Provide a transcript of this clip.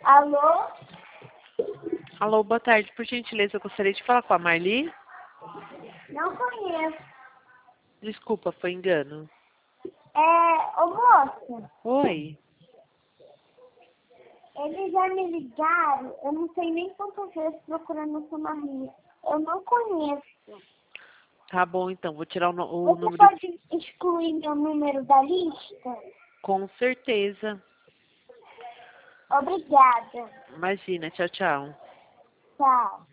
Alô? Alô, boa tarde. Por gentileza, eu gostaria de falar com a Marli. Não conheço. Desculpa, foi engano. Ô moça, Oi. eles já me ligaram, eu não sei nem quantas vezes procurando o seu marido. Eu não conheço. Tá bom, então. Vou tirar o Você número. pode excluir meu número da lista? Com certeza. Obrigada. Imagina. Tchau, tchau. Tchau.